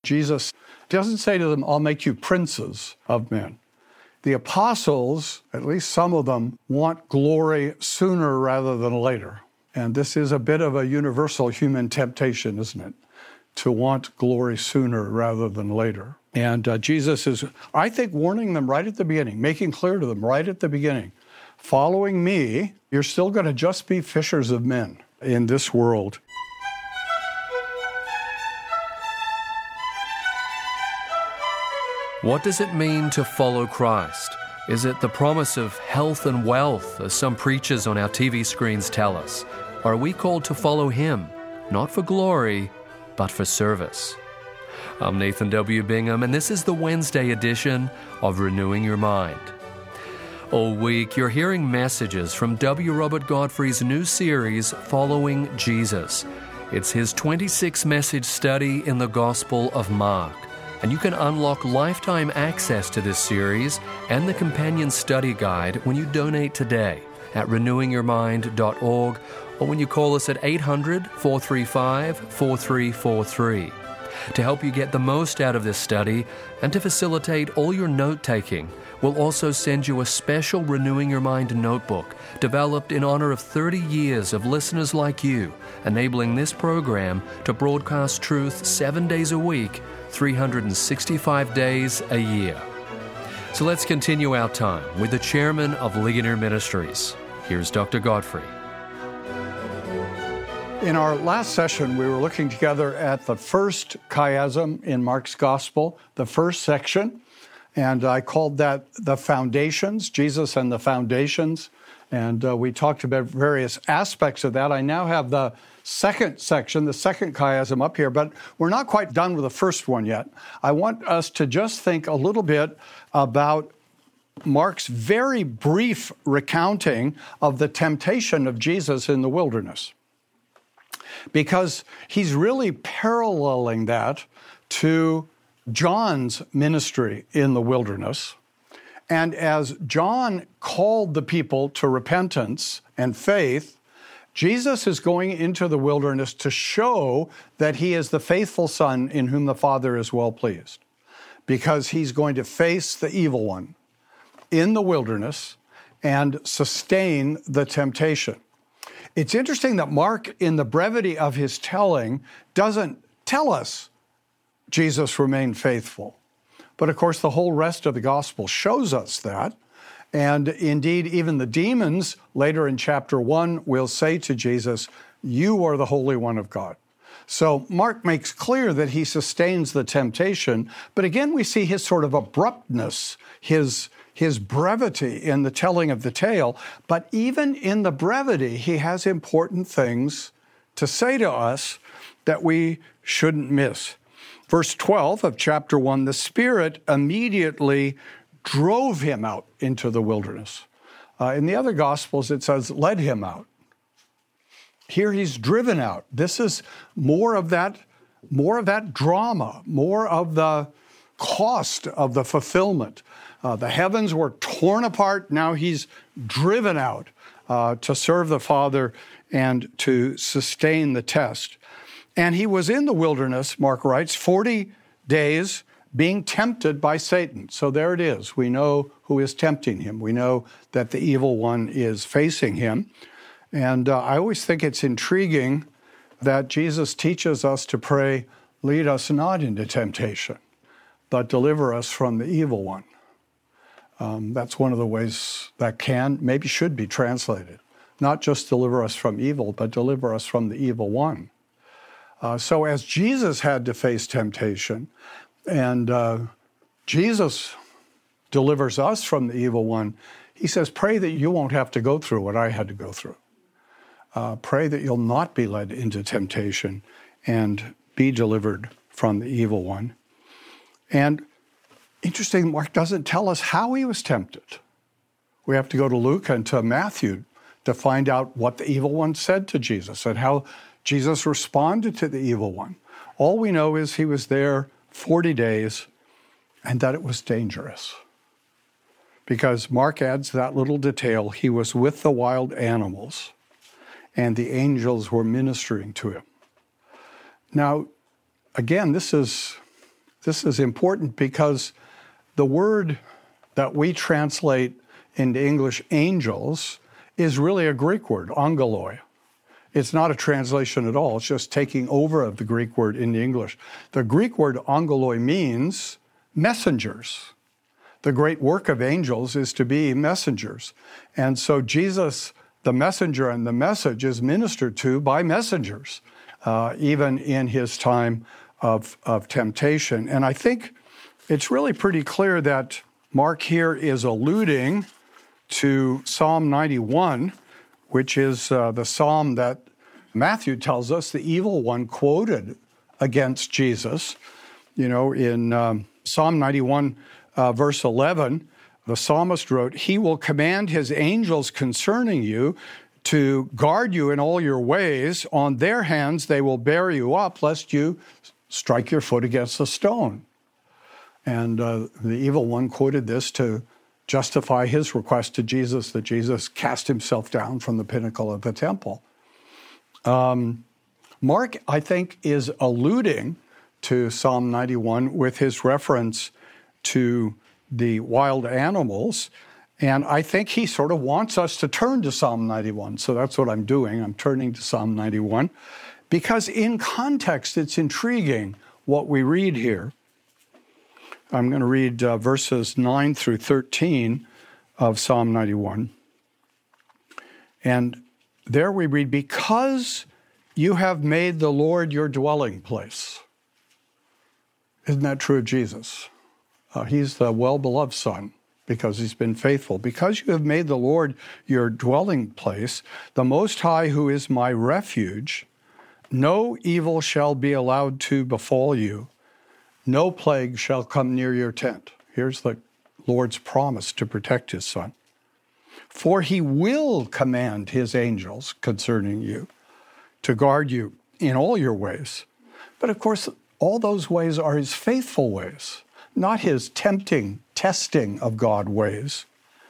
Jesus doesn't say to them, I'll make you princes of men. The apostles, at least some of them, want glory sooner rather than later. And this is a bit of a universal human temptation, isn't it? To want glory sooner rather than later. And Jesus is, I think, warning them right at the beginning, making clear to them right at the beginning, following me, you're still going to just be fishers of men in this world. What does it mean to follow Christ? Is it the promise of health and wealth, as some preachers on our TV screens tell us? Or are we called to follow Him, not for glory, but for service? I'm Nathan W. Bingham, and this is the Wednesday edition of Renewing Your Mind. All week, you're hearing messages from W. Robert Godfrey's new series, Following Jesus. It's his 26-message study in the Gospel of Mark. And you can unlock lifetime access to this series and the companion study guide when you donate today at renewingyourmind.org or when you call us at 800-435-4343. To help you get the most out of this study and to facilitate all your note-taking, we'll also send you a special Renewing Your Mind notebook developed in honor of 30 years of listeners like you, enabling this program to broadcast truth 7 days a week, 365 days a year. So let's continue our time with the chairman of Ligonier Ministries. Here's Dr. Godfrey. In our last session, we were looking together at the first chiasm in Mark's Gospel, the first section, and I called that the foundations, Jesus and the foundations, and we talked about various aspects of that. I now have the second section, the second chiasm up here, but we're not quite done with the first one yet. I want us to just think a little bit about Mark's very brief recounting of the temptation of Jesus in the wilderness, because he's really paralleling that to John's ministry in the wilderness. And as John called the people to repentance and faith, Jesus is going into the wilderness to show that he is the faithful Son in whom the Father is well pleased, because he's going to face the evil one in the wilderness and sustain the temptation. It's interesting that Mark, in the brevity of his telling, doesn't tell us Jesus remained faithful. But of course, the whole rest of the gospel shows us that. And indeed, even the demons, later in chapter 1, will say to Jesus, "You are the Holy One of God." So Mark makes clear that he sustains the temptation, but again, we see his sort of abruptness, his brevity in the telling of the tale. But even in the brevity, he has important things to say to us that we shouldn't miss. Verse 12 of chapter 1, the Spirit immediately drove him out into the wilderness. In the other Gospels, it says, led him out. Here he's driven out. This is more of that drama, more of the cost of the fulfillment. The heavens were torn apart. Now he's driven out to serve the Father and to sustain the test. And he was in the wilderness, Mark writes, 40 days being tempted by Satan. So there it is. We know who is tempting him. We know that the evil one is facing him. And I always think it's intriguing that Jesus teaches us to pray, lead us not into temptation, but deliver us from the evil one. That's one of the ways that maybe should be translated. Not just deliver us from evil, but deliver us from the evil one. So as Jesus had to face temptation, and Jesus delivers us from the evil one, he says, pray that you won't have to go through what I had to go through. Pray that you'll not be led into temptation and be delivered from the evil one. And interesting, Mark doesn't tell us how he was tempted. We have to go to Luke and to Matthew to find out what the evil one said to Jesus and how Jesus responded to the evil one. All we know is he was there 40 days and that it was dangerous. Because Mark adds that little detail, he was with the wild animals and the angels were ministering to him. Now, again, this is This is important because the word that we translate into English angels is really a Greek word, angeloi. It's not a translation at all. It's just taking over of the Greek word into English. The Greek word angeloi means messengers. The great work of angels is to be messengers. And so Jesus, the messenger and the message, is ministered to by messengers, even in his time of temptation. And I think it's really pretty clear that Mark here is alluding to Psalm 91, which is the psalm that Matthew tells us the evil one quoted against Jesus. You know, in Psalm 91, verse 11, the psalmist wrote, "He will command his angels concerning you to guard you in all your ways. On their hands they will bear you up, lest you strike your foot against a stone." And the evil one quoted this to justify his request to Jesus that Jesus cast himself down from the pinnacle of the temple. Mark, I think, is alluding to Psalm 91 with his reference to the wild animals. And I think he sort of wants us to turn to Psalm 91. So that's what I'm doing. I'm turning to Psalm 91 because in context, it's intriguing what we read here. I'm going to read verses 9 through 13 of Psalm 91. And there we read, "Because you have made the Lord your dwelling place." Isn't that true of Jesus? He's the well-beloved Son because he's been faithful. "Because you have made the Lord your dwelling place, the Most High, who is my refuge, no evil shall be allowed to befall you. No plague shall come near your tent." Here's the Lord's promise to protect his Son. "For he will command his angels concerning you to guard you in all your ways." But of course, all those ways are his faithful ways, not his tempting, testing of God ways.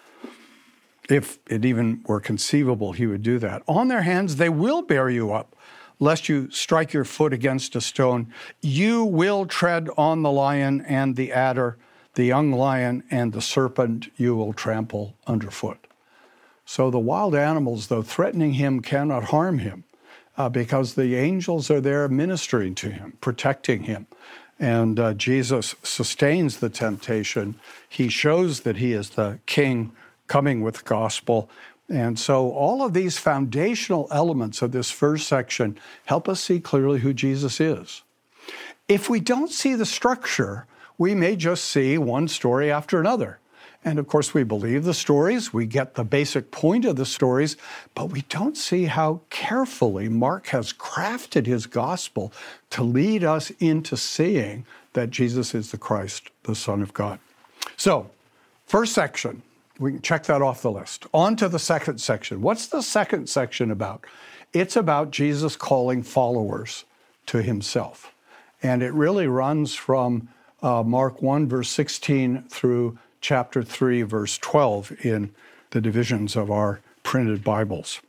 If it even were conceivable, he would do that. "On their hands they will bear you up, lest you strike your foot against a stone. You will tread on the lion and the adder, the young lion and the serpent you will trample underfoot." So the wild animals, though threatening him, cannot harm him because the angels are there ministering to him, protecting him. And Jesus sustains the temptation. He shows that he is the king coming with the gospel. And so all of these foundational elements of this first section help us see clearly who Jesus is. If we don't see the structure, we may just see one story after another. And of course, we believe the stories, we get the basic point of the stories, but we don't see how carefully Mark has crafted his gospel to lead us into seeing that Jesus is the Christ, the Son of God. So, first section. We can check that off the list. On to the second section. What's the second section about? It's about Jesus calling followers to himself. And it really runs from Mark 1, verse 16 through chapter 3, verse 12 in the divisions of our printed Bibles.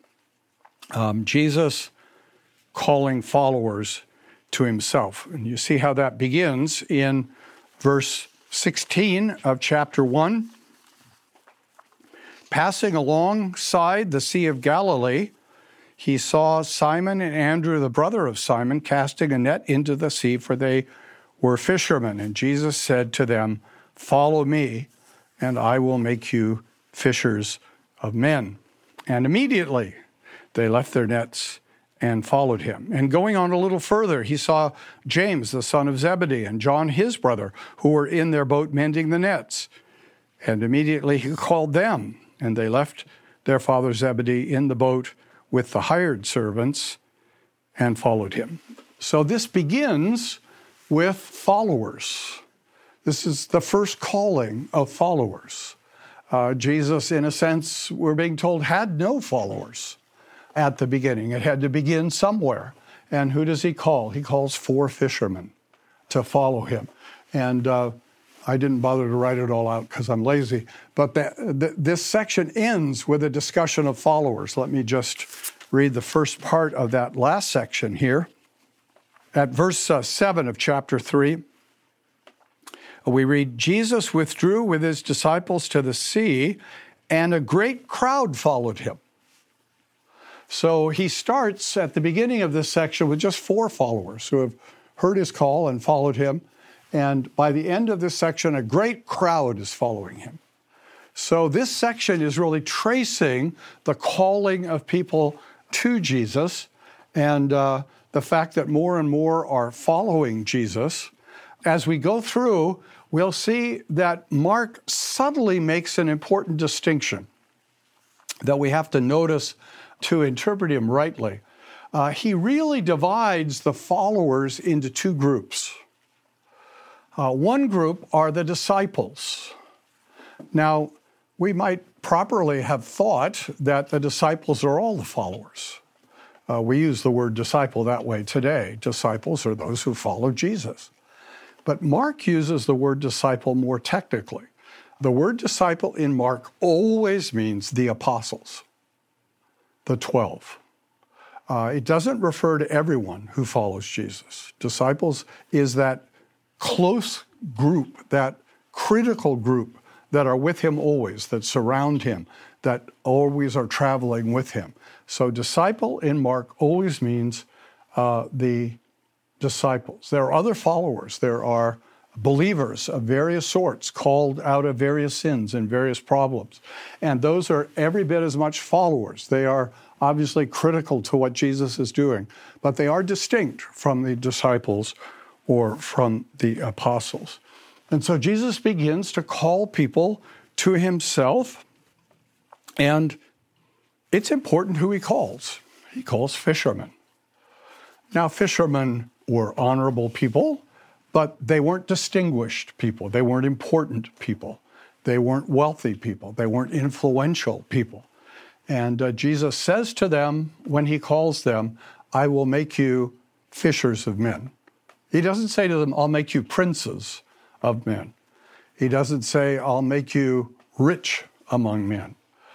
Jesus calling followers to himself. And you see how that begins in verse 16 of chapter 1. "Passing alongside the Sea of Galilee, he saw Simon and Andrew, the brother of Simon, casting a net into the sea, for they were fishermen. And Jesus said to them, 'Follow me, and I will make you fishers of men.' And immediately they left their nets and followed him. And going on a little further, he saw James, the son of Zebedee, and John, his brother, who were in their boat mending the nets. And immediately he called them. And they left their father Zebedee in the boat with the hired servants and followed him." So this begins with followers. This is the first calling of followers. Jesus, in a sense, we're being told, had no followers at the beginning. It had to begin somewhere. And who does he call? He calls 4 fishermen to follow him. And I didn't bother to write it all out because I'm lazy. But this section ends with a discussion of followers. Let me just read the first part of that last section here. At verse 7 of chapter 3, We read, Jesus withdrew with his disciples to the sea, and a great crowd followed him. So he starts at the beginning of this section with just 4 followers who have heard his call and followed him. And by the end of this section, a great crowd is following him. So this section is really tracing the calling of people to Jesus and the fact that more and more are following Jesus. As we go through, we'll see that Mark subtly makes an important distinction that we have to notice to interpret him rightly. He really divides the followers into 2 groups. One group are the disciples. Now, we might properly have thought that the disciples are all the followers. We use the word disciple that way today. Disciples are those who follow Jesus. But Mark uses the word disciple more technically. The word disciple in Mark always means the apostles, the 12. It doesn't refer to everyone who follows Jesus. Disciples is that close group, that critical group that are with him always, that surround him, that always are traveling with him. So disciple in Mark always means the disciples. There are other followers. There are believers of various sorts called out of various sins and various problems. And those are every bit as much followers. They are obviously critical to what Jesus is doing, but they are distinct from the disciples or from the apostles. And so Jesus begins to call people to himself, and it's important who he calls. He calls fishermen. Now, fishermen were honorable people, but they weren't distinguished people. They weren't important people. They weren't wealthy people. They weren't influential people. And Jesus says to them, when he calls them, I will make you fishers of men. He doesn't say to them, I'll make you princes of men. He doesn't say, I'll make you rich among men.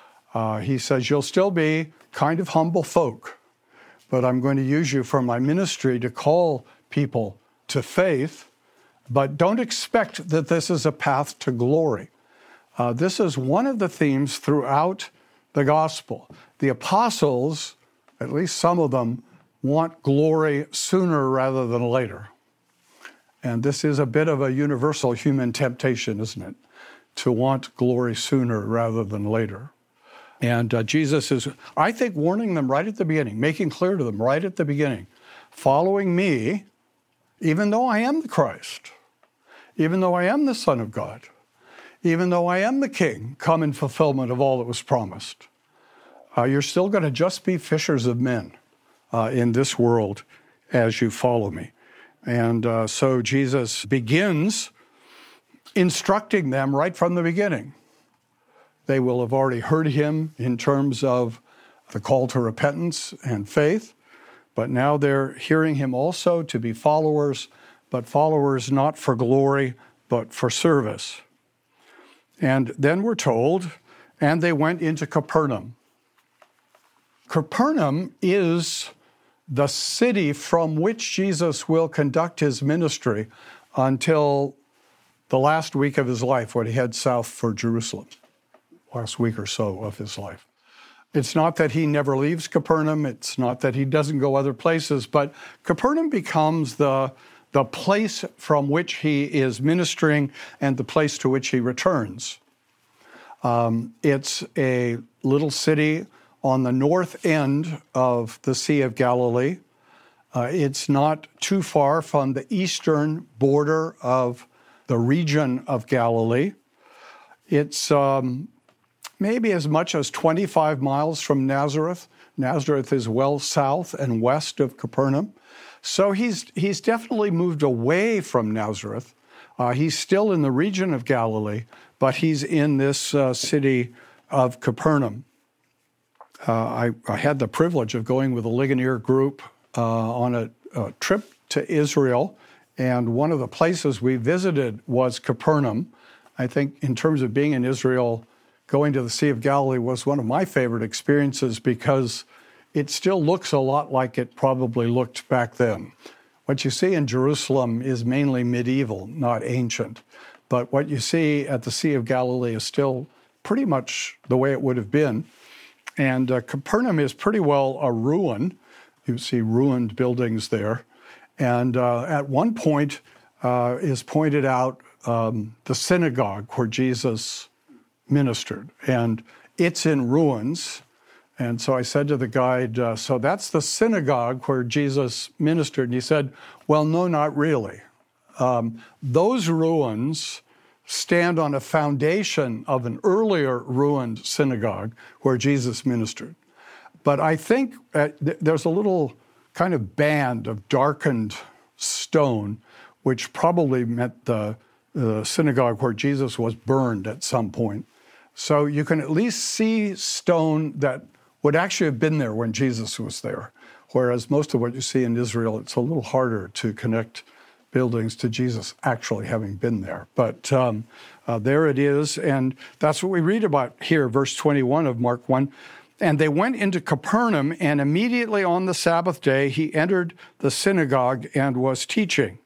He says, you'll still be kind of humble folk, but I'm going to use you for my ministry to call people to faith, but don't expect that this is a path to glory. This is one of the themes throughout the gospel. The apostles, at least some of them, want glory sooner rather than later. And this is a bit of a universal human temptation, isn't it? To want glory sooner rather than later. And Jesus is, I think, warning them right at the beginning, making clear to them right at the beginning, following me, even though I am the Christ, even though I am the Son of God, even though I am the King, come in fulfillment of all that was promised. You're still going to just be fishers of men in this world as you follow me. And so Jesus begins instructing them right from the beginning. They will have already heard him in terms of the call to repentance and faith, but now they're hearing him also to be followers, but followers not for glory, but for service. And then we're told, and they went into Capernaum. Capernaum is the city from which Jesus will conduct his ministry until the last week of his life when he heads south for Jerusalem, last week or so of his life. It's not that he never leaves Capernaum. It's not that he doesn't go other places, but Capernaum becomes the place from which he is ministering and the place to which he returns. It's a little city on the north end of the Sea of Galilee. It's not too far from the eastern border of the region of Galilee. It's maybe as much as 25 miles from Nazareth. Nazareth is well south and west of Capernaum. So he's definitely moved away from Nazareth. He's still in the region of Galilee, but he's in this city of Capernaum. I had the privilege of going with a Ligonier group on a trip to Israel, and one of the places we visited was Capernaum. I think in terms of being in Israel, going to the Sea of Galilee was one of my favorite experiences because it still looks a lot like it probably looked back then. What you see in Jerusalem is mainly medieval, not ancient. But what you see at the Sea of Galilee is still pretty much the way it would have been. And Capernaum is pretty well a ruin. You see ruined buildings there. And at one point is pointed out the synagogue where Jesus ministered. And it's in ruins. And so I said to the guide, so that's the synagogue where Jesus ministered. And he said, well, no, not really. Those ruins stand on a foundation of an earlier ruined synagogue where Jesus ministered. But I think there's a little kind of band of darkened stone, which probably meant the synagogue where Jesus was burned at some point. So you can at least see stone that would actually have been there when Jesus was there. Whereas most of what you see in Israel, it's a little harder to connect buildings to Jesus actually having been there. But there it is, and that's what we read about here, verse 21 of Mark 1. And they went into Capernaum, and immediately on the Sabbath day, he entered the synagogue and was teaching.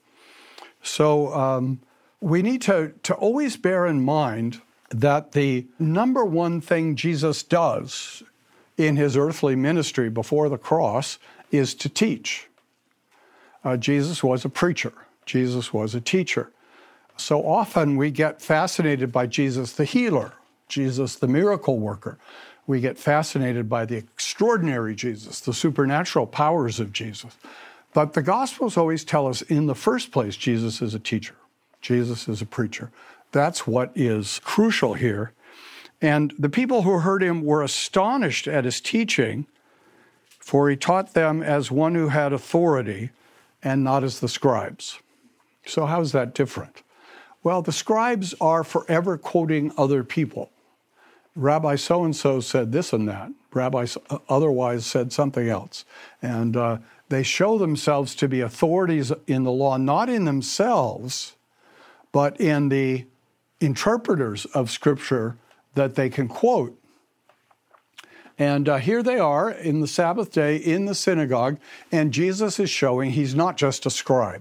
So we need to always bear in mind that the number one thing Jesus does in his earthly ministry before the cross is to teach. Jesus was a preacher. Jesus was a teacher. So often we get fascinated by Jesus the healer, Jesus the miracle worker. We get fascinated by the extraordinary Jesus, the supernatural powers of Jesus. But the Gospels always tell us, in the first place, Jesus is a teacher. Jesus is a preacher. That's what is crucial here. And the people who heard him were astonished at his teaching, for he taught them as one who had authority and not as the scribes. So how is that different? Well, the scribes are forever quoting other people. Rabbi so-and-so said this and that. Rabbi otherwise said something else. And they show themselves to be authorities in the law, not in themselves, but in the interpreters of Scripture that they can quote. And here they are in the Sabbath day in the synagogue, and Jesus is showing he's not just a scribe.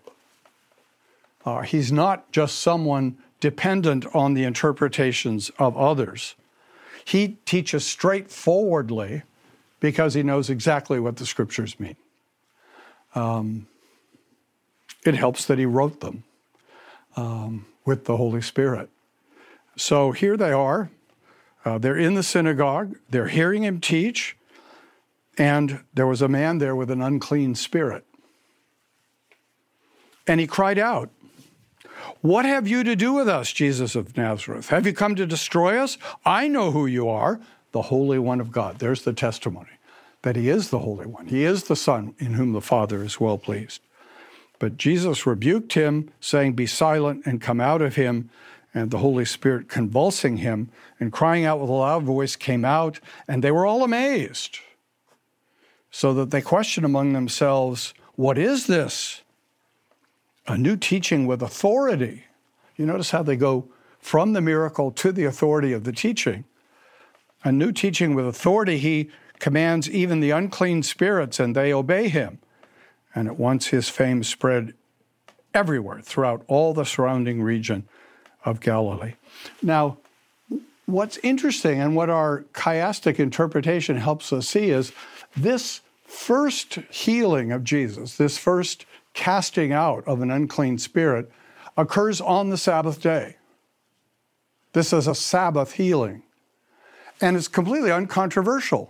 He's not just someone dependent on the interpretations of others. He teaches straightforwardly because he knows exactly what the Scriptures mean. It helps that he wrote them with the Holy Spirit. So here they are. They're in the synagogue. They're hearing him teach. And there was a man there with an unclean spirit. And he cried out, "What have you to do with us, Jesus of Nazareth? Have you come to destroy us? I know who you are, the Holy One of God." There's the testimony that he is the Holy One. He is the Son in whom the Father is well pleased. But Jesus rebuked him, saying, "Be silent and come out of him." And the Holy Spirit, convulsing him and crying out with a loud voice, came out, and they were all amazed, so that they questioned among themselves, "What is this? A new teaching with authority." You notice how they go from the miracle to the authority of the teaching. A new teaching with authority. He commands even the unclean spirits, and they obey him. And at once his fame spread everywhere throughout all the surrounding region of Galilee. Now, what's interesting and what our chiastic interpretation helps us see is this first healing of Jesus, this first casting out of an unclean spirit, occurs on the Sabbath day. This is a Sabbath healing. And it's completely uncontroversial.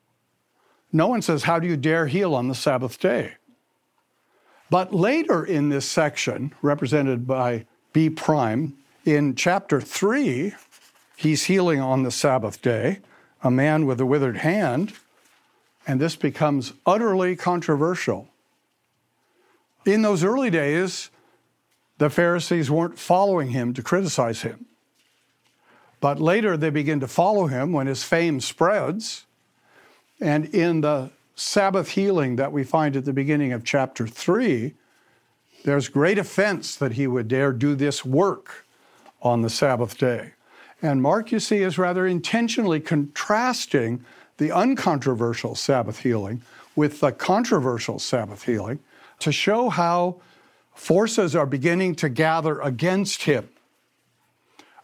No one says, "How do you dare heal on the Sabbath day?" But later in this section, represented by B prime, in chapter 3, he's healing on the Sabbath day, a man with a withered hand, and this becomes utterly controversial. In those early days, the Pharisees weren't following him to criticize him. But later they begin to follow him when his fame spreads. And in the Sabbath healing that we find at the beginning of chapter 3, there's great offense that he would dare do this work on the Sabbath day. And Mark, you see, is rather intentionally contrasting the uncontroversial Sabbath healing with the controversial Sabbath healing to show how forces are beginning to gather against him.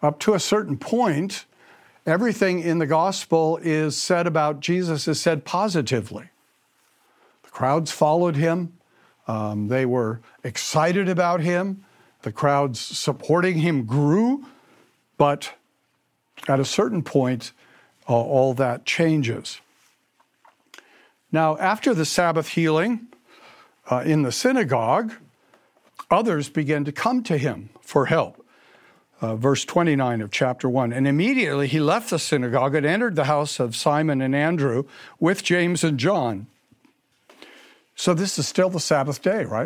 Up to a certain point, everything in the gospel is said about Jesus is said positively. The crowds followed him. They were excited about him. The crowds supporting him grew. But at a certain point, all that changes. Now, after the Sabbath healing in the synagogue, others began to come to him for help. Verse 29 of chapter 1. And immediately he left the synagogue and entered the house of Simon and Andrew with James and John. So this is still the Sabbath day, right?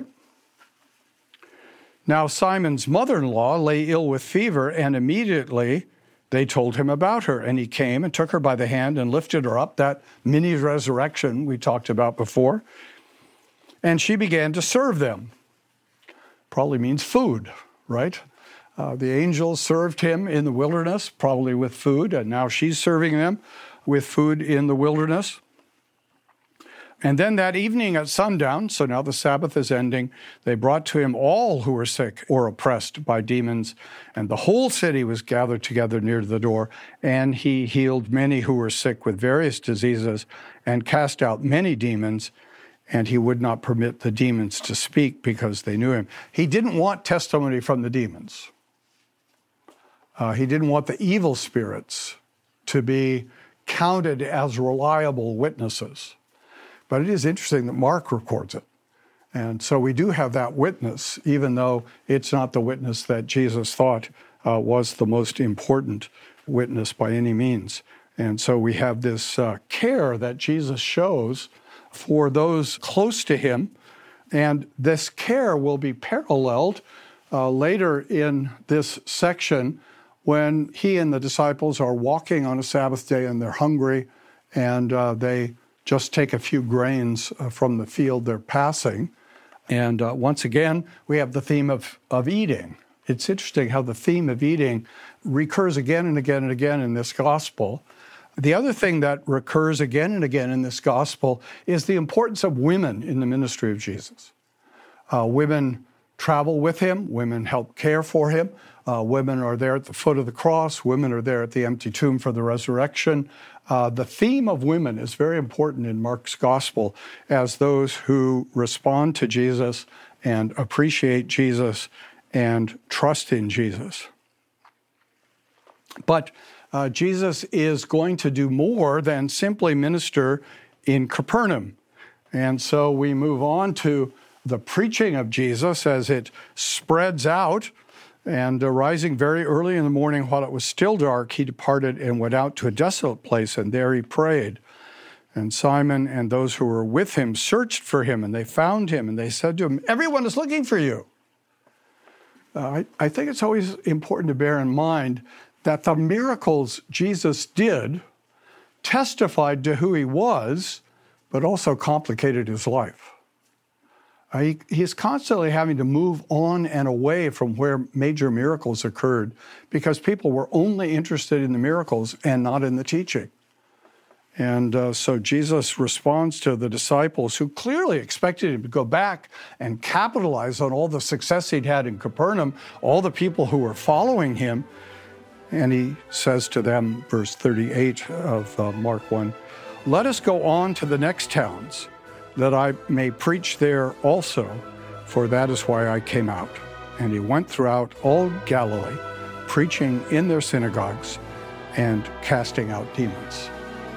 Now Simon's mother-in-law lay ill with fever, and immediately they told him about her. And he came and took her by the hand and lifted her up, that mini resurrection we talked about before. And she began to serve them. Probably means food, right? The angels served him in the wilderness, probably with food, and now she's serving them with food in the wilderness. And then that evening at sundown, so now the Sabbath is ending, they brought to him all who were sick or oppressed by demons, and the whole city was gathered together near the door, and he healed many who were sick with various diseases and cast out many demons, and he would not permit the demons to speak because they knew him. He didn't want testimony from the demons. He didn't want the evil spirits to be counted as reliable witnesses. But it is interesting that Mark records it. And so we do have that witness, even though it's not the witness that Jesus thought was the most important witness by any means. And so we have this care that Jesus shows for those close to him. And this care will be paralleled later in this section when he and the disciples are walking on a Sabbath day and they're hungry and they just take a few grains from the field they're passing. And once again, we have the theme of eating. It's interesting how the theme of eating recurs again and again and again in this gospel. The other thing that recurs again and again in this gospel is the importance of women in the ministry of Jesus. Women travel with him. Women help care for him. Women are there at the foot of the cross. Women are there at the empty tomb for the resurrection. The theme of women is very important in Mark's gospel as those who respond to Jesus and appreciate Jesus and trust in Jesus. But Jesus is going to do more than simply minister in Capernaum. And so we move on to the preaching of Jesus as it spreads out. And rising very early in the morning while it was still dark, he departed and went out to a desolate place, and there he prayed. And Simon and those who were with him searched for him, and they found him, and they said to him, "Everyone is looking for you." I think it's always important to bear in mind that the miracles Jesus did testified to who he was, but also complicated his life. He's constantly having to move on and away from where major miracles occurred because people were only interested in the miracles and not in the teaching. And so Jesus responds to the disciples who clearly expected him to go back and capitalize on all the success he'd had in Capernaum, all the people who were following him. And he says to them, verse 38 of Mark 1, "Let us go on to the next towns, that I may preach there also, for that is why I came out." And he went throughout all Galilee, preaching in their synagogues and casting out demons.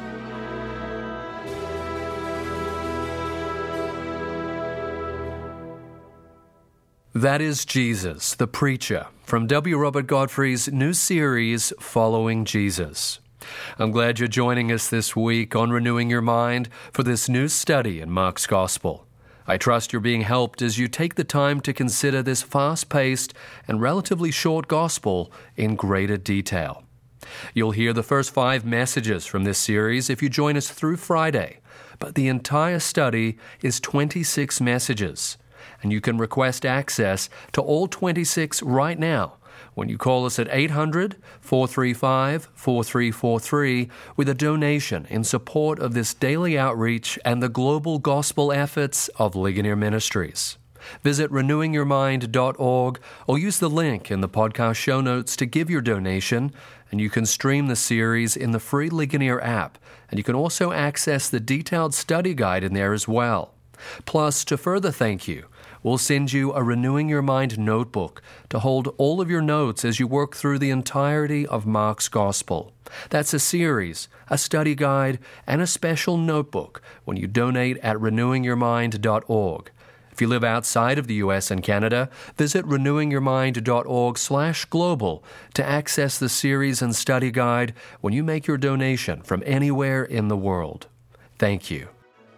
That is Jesus, the Preacher, from W. Robert Godfrey's new series, Following Jesus. I'm glad you're joining us this week on Renewing Your Mind for this new study in Mark's Gospel. I trust you're being helped as you take the time to consider this fast-paced and relatively short Gospel in greater detail. You'll hear the first 5 messages from this series if you join us through Friday, but the entire study is 26 messages, and you can request access to all 26 right now when you call us at 800-435-4343 with a donation in support of this daily outreach and the global gospel efforts of Ligonier Ministries. Visit renewingyourmind.org or use the link in the podcast show notes to give your donation, and you can stream the series in the free Ligonier app, and you can also access the detailed study guide in there as well. Plus, to further thank you, we'll send you a Renewing Your Mind notebook to hold all of your notes as you work through the entirety of Mark's Gospel. That's a series, a study guide, and a special notebook when you donate at renewingyourmind.org. If you live outside of the U.S. and Canada, visit renewingyourmind.org/global to access the series and study guide when you make your donation from anywhere in the world. Thank you.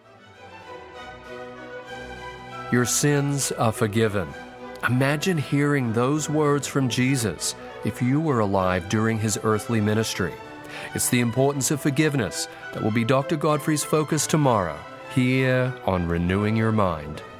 Your sins are forgiven. Imagine hearing those words from Jesus if you were alive during his earthly ministry. It's the importance of forgiveness that will be Dr. Godfrey's focus tomorrow, here on Renewing Your Mind.